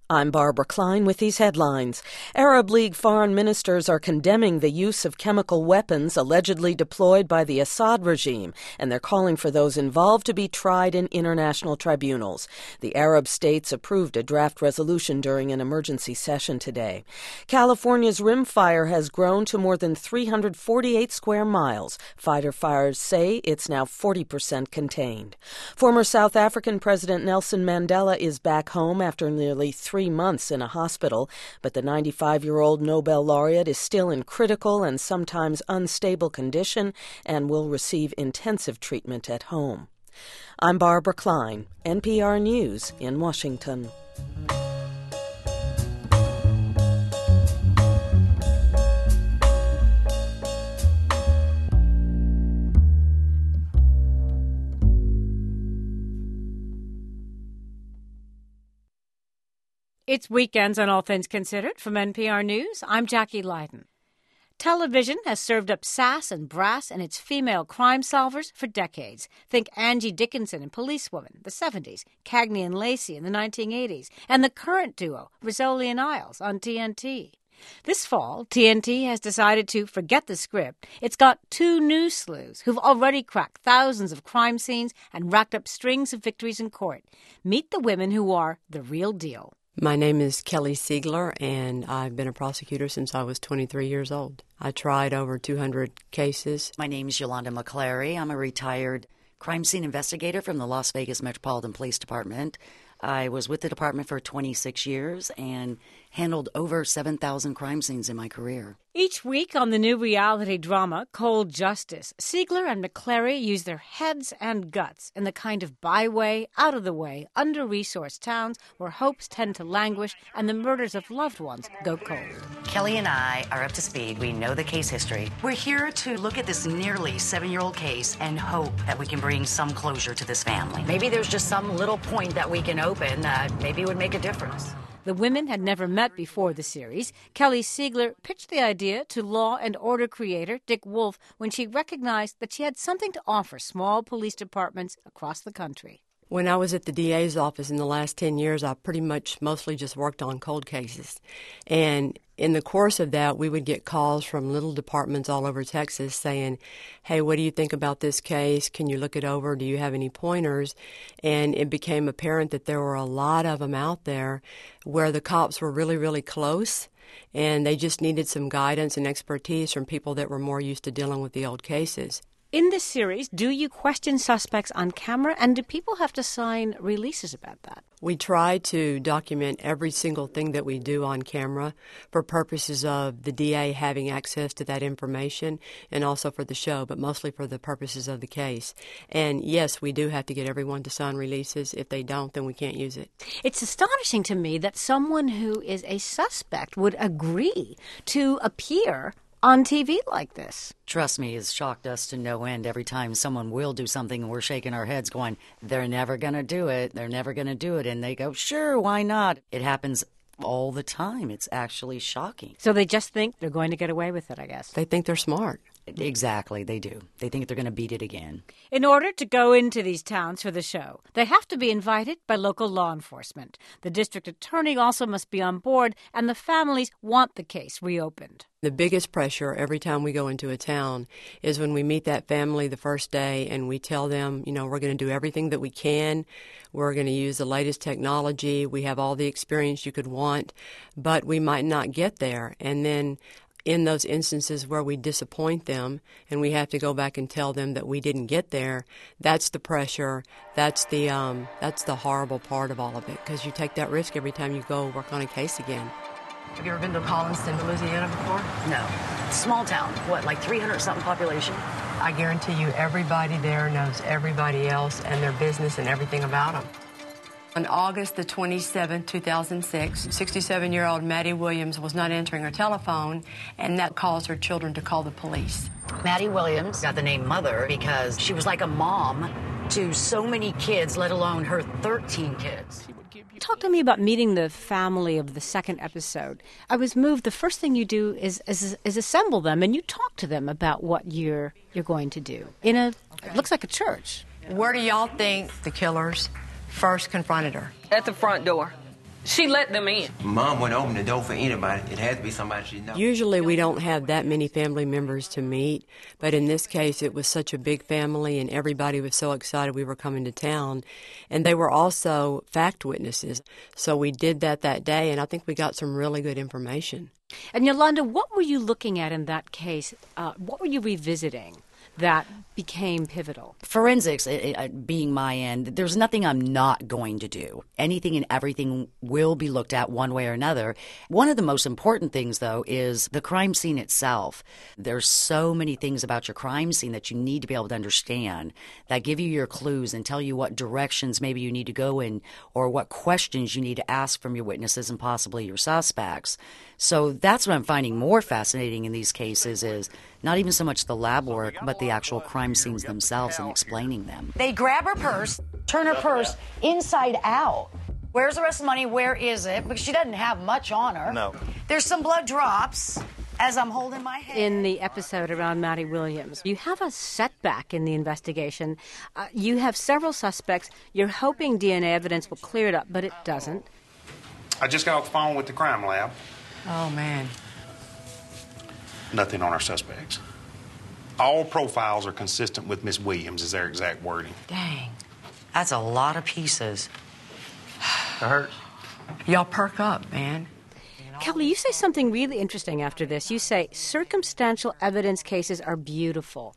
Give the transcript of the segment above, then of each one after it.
I'm Barbara Klein with these headlines. Arab League foreign ministers are condemning the use of chemical weapons allegedly deployed by the Assad regime, and they're calling for those involved to be tried in international tribunals. The Arab states approved a draft resolution during an emergency session today. California's rimfire has grown to more than 348 square miles. Firefighters say it's now 40% contained. Former South African President Nelson Mandela is back home after nearly 3 months in a hospital, but the 95-year-old Nobel laureate is still in critical and sometimes unstable condition and will receive intensive treatment at home. I'm Barbara Klein, NPR News in Washington. It's Weekends on All Things Considered from NPR News. I'm Jackie Leiden. Television has served up sass and brass and its female crime solvers for decades. Think Angie Dickinson in Policewoman, the 70s, Cagney and Lacey in the 1980s, and the current duo, Rizzoli and Isles, on TNT. This fall, TNT has decided to forget the script. It's got 2 new sleuths who've already cracked thousands of crime scenes and racked up strings of victories in court. Meet the women who are the real deal. My name is Kelly Siegler, and I've been a prosecutor since I was 23 years old. I tried over 200 cases. My name is Yolanda McClary. I'm a retired crime scene investigator from the Las Vegas Metropolitan Police Department. I was with the department for 26 years and handled over 7,000 crime scenes in my career. Each week on the new reality drama, Cold Justice, Siegler and McClary use their heads and guts in the kind of byway, out-of-the-way, under-resourced towns where hopes tend to languish and the murders of loved ones go cold. Kelly and I are up to speed. We know the case history. We're here to look at this nearly 7-year-old case and hope that we can bring some closure to this family. Maybe there's just some little point that we can open that maybe would make a difference. The women had never met before the series. Kelly Siegler pitched the idea to Law and Order creator Dick Wolf when she recognized that she had something to offer small police departments across the country. When I was at the DA's office in the last 10 years, I pretty much mostly just worked on cold cases. And in the course of that, we would get calls from little departments all over Texas saying, hey, what do you think about this case? Can you look it over? Do you have any pointers? And it became apparent that there were a lot of them out there where the cops were really, really close, and they just needed some guidance and expertise from people that were more used to dealing with the old cases. In this series, do you question suspects on camera, and do people have to sign releases about that? We try to document every single thing that we do on camera for purposes of the DA having access to that information and also for the show, but mostly for the purposes of the case. And yes, we do have to get everyone to sign releases. If they don't, then we can't use it. It's astonishing to me that someone who is a suspect would agree to appear on TV like this. Trust me, it's shocked us to no end every time someone will do something and we're shaking our heads going, they're never going to do it, they're never going to do it. And they go, sure, why not? It happens all the time. It's actually shocking. So they just think they're going to get away with it, I guess. They think they're smart. Exactly, they do. They think they're going to beat it again. In order to go into these towns for the show, they have to be invited by local law enforcement. The district attorney also must be on board, and the families want the case reopened. The biggest pressure every time we go into a town is when we meet that family the first day and we tell them, you know, we're going to do everything that we can. We're going to use the latest technology. We have all the experience you could want, but we might not get there. And then in those instances where we disappoint them and we have to go back and tell them that we didn't get there, that's the pressure. That's the horrible part of all of it, because you take that risk every time you go work on a case again. Have you ever been to Collinston, Louisiana before? No. Small town. What, like 300-something population? I guarantee you everybody there knows everybody else and their business and everything about them. On August the 27th, 2006, 67-year-old Maddie Williams was not answering her telephone, and that caused her children to call the police. Maddie Williams got the name Mother because she was like a mom to so many kids, let alone her 13 kids. Talk to me about meeting the family of the second episode. I was moved. The first thing you do is assemble them, and you talk to them about what you're going to do in it looks like a church. Where do y'all think the killers first confronted her? At the front door. She let them in. Mom wouldn't open the door for anybody. It had to be somebody she knows. Usually we don't have that many family members to meet, but in this case it was such a big family and everybody was so excited we were coming to town. And they were also fact witnesses. So we did that day, and I think we got some really good information. And Yolanda, what were you looking at in that case? What were you revisiting that became pivotal? Forensics, being my end, there's nothing I'm not going to do. Anything and everything will be looked at one way or another. One of the most important things, though, is the crime scene itself. There's so many things about your crime scene that you need to be able to understand that give you your clues and tell you what directions maybe you need to go in or what questions you need to ask from your witnesses and possibly your suspects. So that's what I'm finding more fascinating in these cases is not even so much the lab work, but the actual crime scenes themselves and explaining them. They grab her purse, turn her purse inside out. Where's the rest of the money? Where is it? Because she doesn't have much on her. No. There's some blood drops as I'm holding my head. In the episode around Maddie Williams, you have a setback in the investigation. You have several suspects. You're hoping DNA evidence will clear it up, but it doesn't. I just got off the phone with the crime lab. Oh, man. Nothing on our suspects. All profiles are consistent with Miss Williams, is their exact wording. Dang. That's a lot of pieces. It hurts. Y'all perk up, man. Kelly, you say something really interesting after this. You say circumstantial evidence cases are beautiful.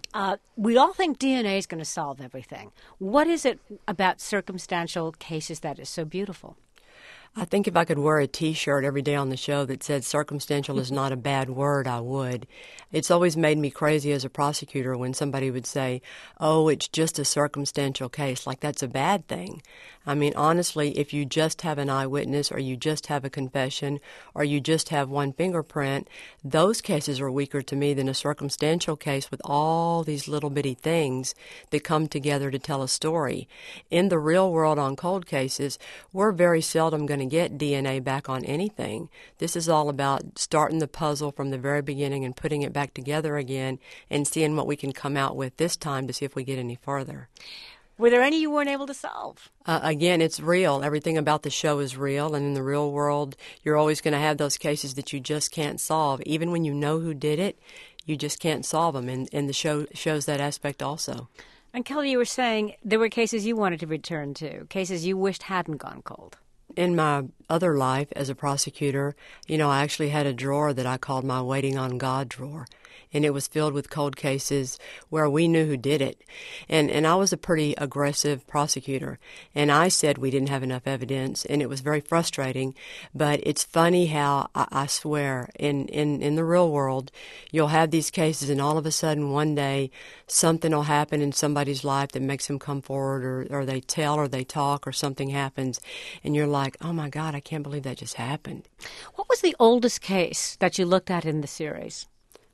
We all think DNA is going to solve everything. What is it about circumstantial cases that is so beautiful? I think if I could wear a T-shirt every day on the show that said circumstantial is not a bad word, I would. It's always made me crazy as a prosecutor when somebody would say, oh, it's just a circumstantial case, like that's a bad thing. I mean, honestly, if you just have an eyewitness or you just have a confession or you just have one fingerprint, those cases are weaker to me than a circumstantial case with all these little bitty things that come together to tell a story. In the real world on cold cases, we're very seldom going to get DNA back on anything. This is all about starting the puzzle from the very beginning and putting it back together again and seeing what we can come out with this time to see if we get any further. Were there any you weren't able to solve? Again, it's real. Everything about the show is real, and in the real world, you're always going to have those cases that you just can't solve. Even when you know who did it, you just can't solve them, and the show shows that aspect also. And Kelly, you were saying there were cases you wanted to return to, cases you wished hadn't gone cold. In my other life as a prosecutor, I actually had a drawer that I called my Waiting on God drawer. And it was filled with cold cases where we knew who did it. And I was a pretty aggressive prosecutor. And I said we didn't have enough evidence, and it was very frustrating. But it's funny how, I swear, in the real world, you'll have these cases, and all of a sudden one day something will happen in somebody's life that makes them come forward, or they tell or they talk or something happens. And you're like, oh, my God, I can't believe that just happened. What was the oldest case that you looked at in the series?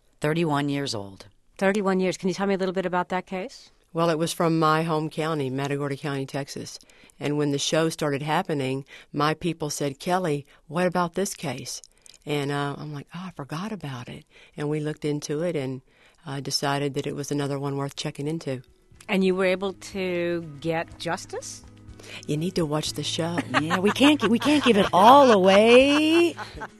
31 years old. 31 years. Can you tell me a little bit about that case? Well, it was from my home county, Matagorda County, Texas. And when the show started happening, my people said, Kelly, what about this case? And I'm like, I forgot about it. And we looked into it and decided that it was another one worth checking into. And you were able to get justice? You need to watch the show. Yeah, we can't give it all away.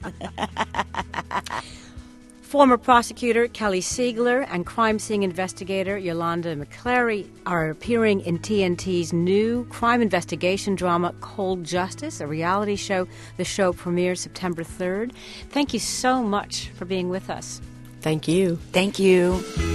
Former prosecutor Kelly Siegler and crime scene investigator Yolanda McCleary are appearing in TNT's new crime investigation drama, Cold Justice, a reality show. The show premieres September 3rd. Thank you so much for being with us. Thank you. Thank you.